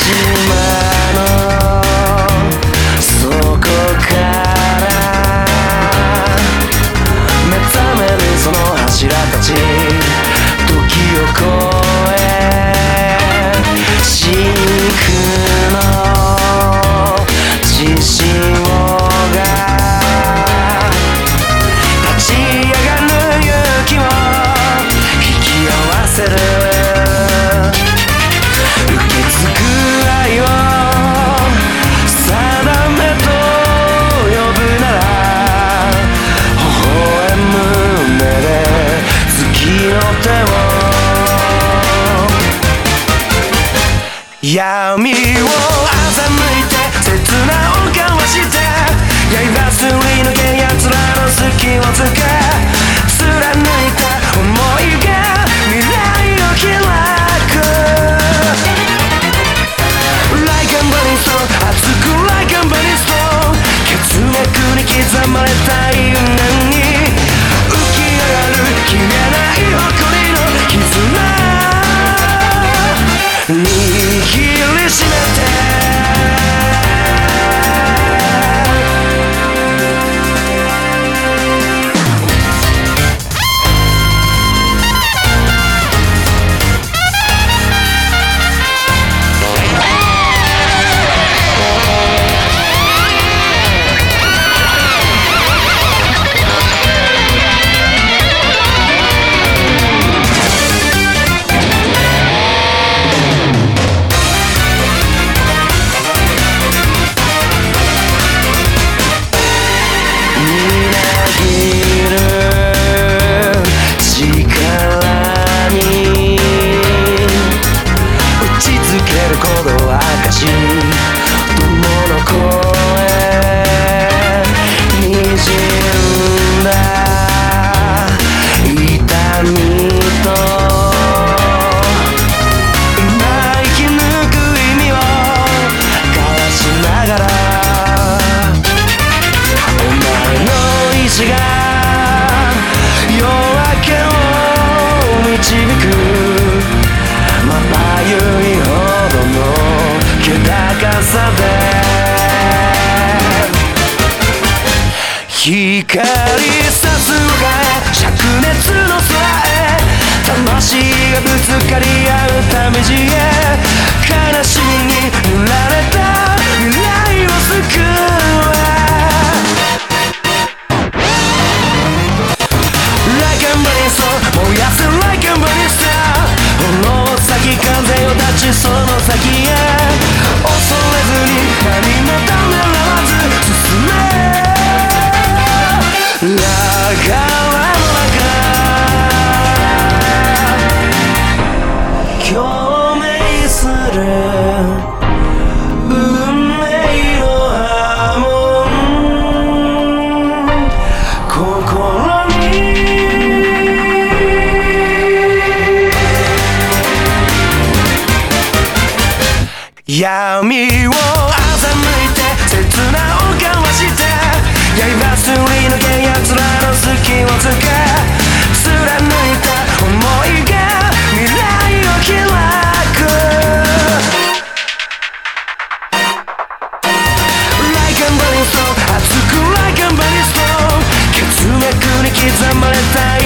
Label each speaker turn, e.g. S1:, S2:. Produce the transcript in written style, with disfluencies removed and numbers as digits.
S1: 島の底から目覚めるその柱たち、時を越え真空の獅子王が立ち上がる勇気を引き合わせる。受け継ぐ愛を定めと呼ぶなら、微笑む目で月の手を闇を欺いて切なを交わして、刃すり抜け奴らの隙をつけ、貫いた想いが未来を開く。 Like a burning stone 熱く Like a burning stone 血脈に刻まれた因縁に浮き上がる消えない誇りの絆握りしめて。光さすを変え灼熱の空へ、魂がぶつかり合うため地へ、悲しみに塗られた未来を救え。 Like a burning stone 燃やす Like a burning star 炎を裂き風を断ちその先へ、恐れずに何もためらわず進め。流れの中共鳴する運命の波紋、心に闇を欺いて切なを交わして、刃すり抜け奴らの隙をつけ、貫いた想いが未来を開く。 Like a burning stone 熱く Like a burning stone 血脈に刻まれた